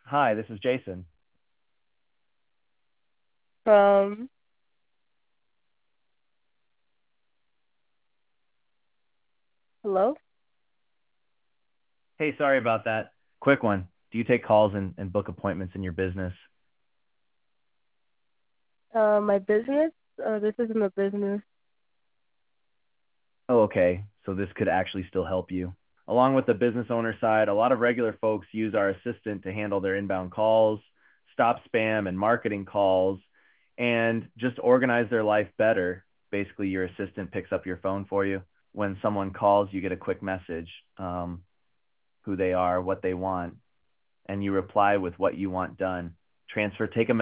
Hi, this is Jason. Um, Hello? Hey, sorry about that. Quick one. Do you take calls and book appointments in your business? My business? This isn't a business. Oh, okay. So this could actually still help you. Along with the business owner side, a lot of regular folks use our assistant to handle their inbound calls, stop spam and marketing calls, and just organize their life better. Basically, your assistant picks up your phone for you. When someone calls, you get a quick message, who they are, what they want, and you reply with what you want done. Take a